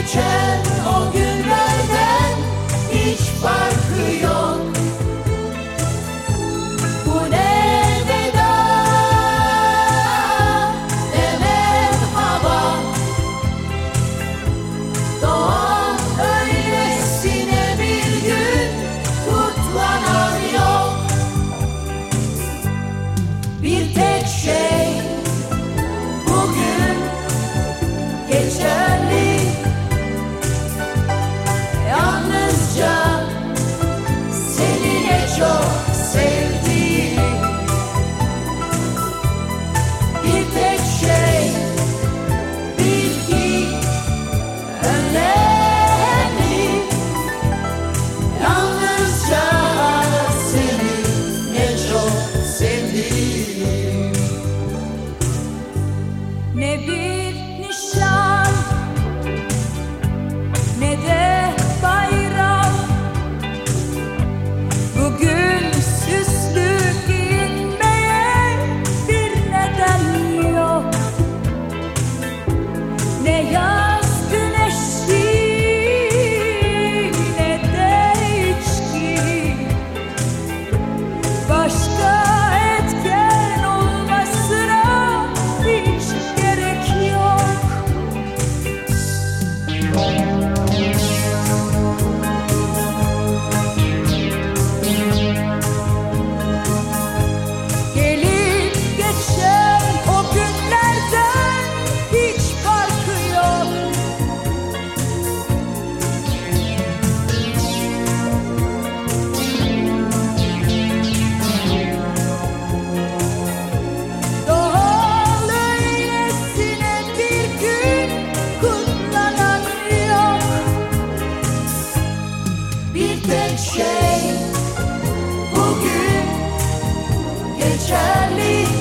geçen o günlerden hiç farkı yok. Bu ne veda, ne merhaba. Doğan öylesine bir gün, kutlanan yok. Bir tek şey bugün geçerli, yalnızca seni ne çok sevdiğim. Bir tek şey bil ki önemli, yalnızca seni ne çok sevdiğim. Ne bir nişan, ne de bayram. Bugün süslü giyinmeye bir neden yok. Ne yaz güneşi, ne de içki. Başka etken olmasına hiç gerek yok. Gelip geçen o günlerden hiç farkı yok. Doğal öylesine bir gün, kutlanan yok. Bir tek şey bugün geçerli,